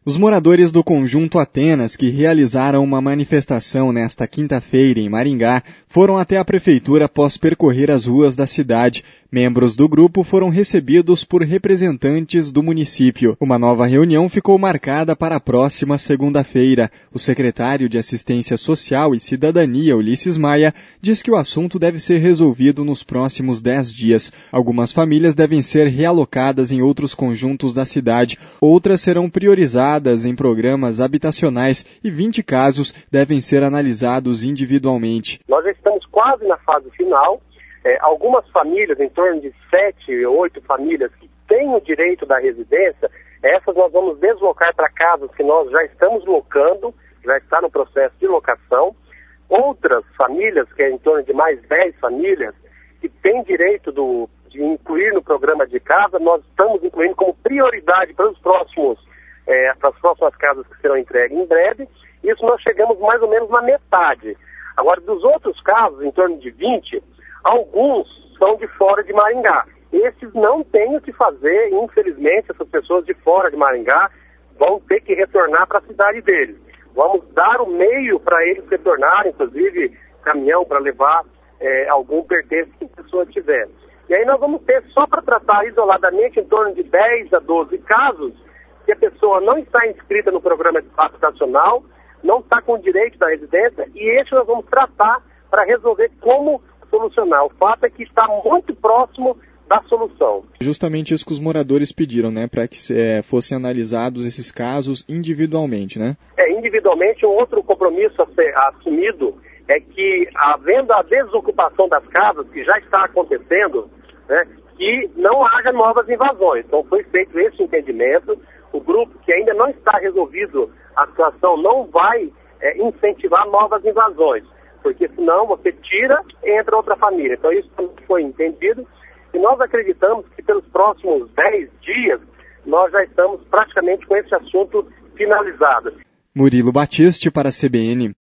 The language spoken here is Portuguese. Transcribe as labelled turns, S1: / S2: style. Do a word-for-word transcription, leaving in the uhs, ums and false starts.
S1: Os moradores do Conjunto Atenas, que realizaram uma manifestação nesta quinta-feira em Maringá, foram até a prefeitura após percorrer as ruas da cidade. Membros do grupo foram recebidos por representantes do município. Uma nova reunião ficou marcada para a próxima segunda-feira. O secretário de Assistência Social e Cidadania, Ulisses Maia, diz que o assunto deve ser resolvido nos próximos dez dias. Algumas famílias devem ser realocadas em outros conjuntos da cidade. Outras serão priorizadas em programas habitacionais e vinte casos devem ser analisados individualmente.
S2: Nós já estamos quase na fase final. É, algumas famílias, em torno de sete, oito famílias que têm o direito da residência, essas nós vamos deslocar para casas que nós já estamos locando, já está no processo de locação. Outras famílias, que é em torno de mais dez famílias, que têm direito do, de incluir no programa de casa, nós estamos incluindo como prioridade para os próximos É, para as próximas casas que serão entregues em breve. Isso nós chegamos mais ou menos na metade. Agora, dos outros casos, em torno de vinte, alguns são de fora de Maringá. Esses não têm o que fazer, infelizmente, essas pessoas de fora de Maringá vão ter que retornar para a cidade deles. Vamos dar o meio para eles retornarem, inclusive caminhão para levar é, algum pertence que a pessoa tiver. E aí nós vamos ter, só para tratar isoladamente, em torno de dez a doze casos, que a pessoa não está inscrita no programa habitacional, não está com o direito da residência, e esse nós vamos tratar para resolver como solucionar. O fato é que está muito próximo da solução.
S1: Justamente isso que os moradores pediram, né, para que é, fossem analisados esses casos individualmente, né?
S2: É, individualmente, um outro compromisso a ser assumido é que, havendo a desocupação das casas, que já está acontecendo, né, que não haja novas invasões. Então foi feito esse entendimento. O grupo, que ainda não está resolvido a situação, não vai é, incentivar novas invasões, porque senão você tira e entra outra família. Então isso foi entendido e nós acreditamos que pelos próximos dez dias nós já estamos praticamente com esse assunto finalizado.
S1: Murilo Batiste para a C B N.